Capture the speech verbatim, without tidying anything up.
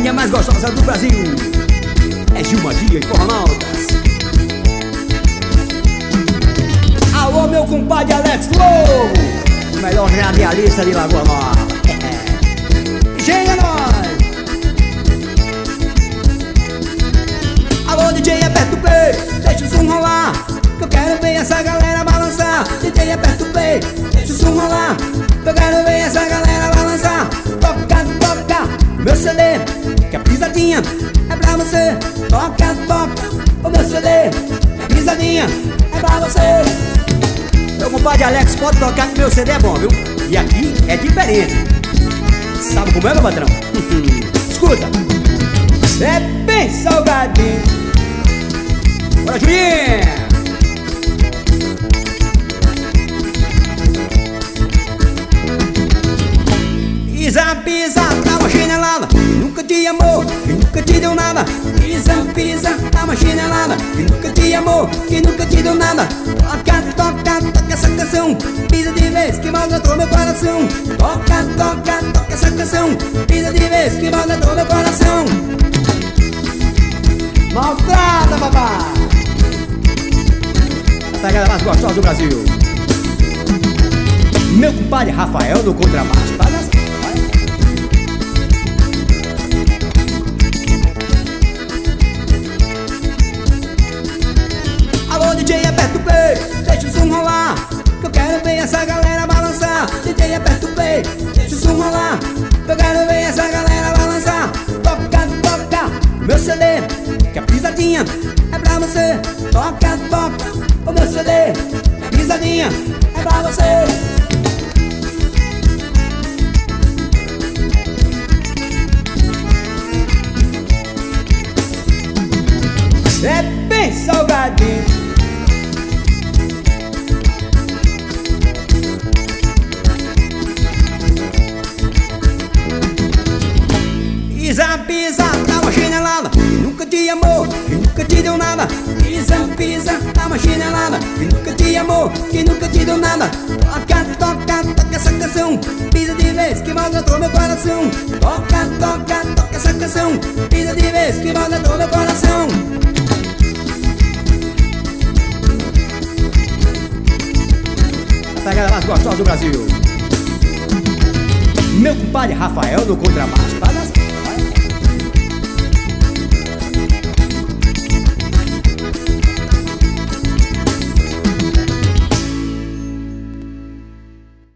rainha mais gostosa do Brasil é Gilma Dias, Formaltas. Alô, meu compadre Alex Low, o melhor radialista de Lagoa Nova. Chega nós! Alô, D J, aperta o play, deixa o som rolar, que eu quero ver essa galera balançar. D J, aperta o play, deixa o som rolar, que eu quero ver essa galera balançar. Toca, toca, meu C D, que a pisadinha é pra você. Toca, toca, o meu C D, que a pisadinha é pra você. Meu compadre Alex, pode tocar que meu C D é bom, viu? E aqui é diferente. Sabe como é, meu patrão? Escuta. É bem salgadinho. Bora, Julinha! Pisa, pisa, dá uma chinelada, nunca te amou, que nunca te deu nada. Pisa, pisa, dá uma chinelada, que nunca te amou, que nunca te deu nada. Toca, toca, toca essa canção, pisa de vez que maltratou meu coração. Toca, toca, toca essa canção, pisa de vez que maltratou meu coração. Maltrata, babá! A pegada mais gostosa do Brasil. Meu compadre Rafael no contrabaixo, tá nessa? Alô, D J, aperta o play, deixa o som rolar, que eu quero ver essa galera balançar. D J, aperta o play, deixa o som rolar, que eu quero ver essa galera balançar. Toca, toca, meu C D, que a pisadinha é pra você. Toca, toca, o meu C D, que a pisadinha é pra você. É bem salgadinho. Pisa, pisa, dá uma chinelada, que nunca te amou, que nunca te deu nada. Pisa, pisa, dá uma chinelada, que nunca te amou, que nunca te deu nada. Toca, toca, toca essa canção, pisa de vez que maltratou meu coração. Toca, toca, toca essa canção, pisa de vez que maltratou meu coração. A pegada mais gostosa do Brasil. Meu compadre Rafael no contrabaixo.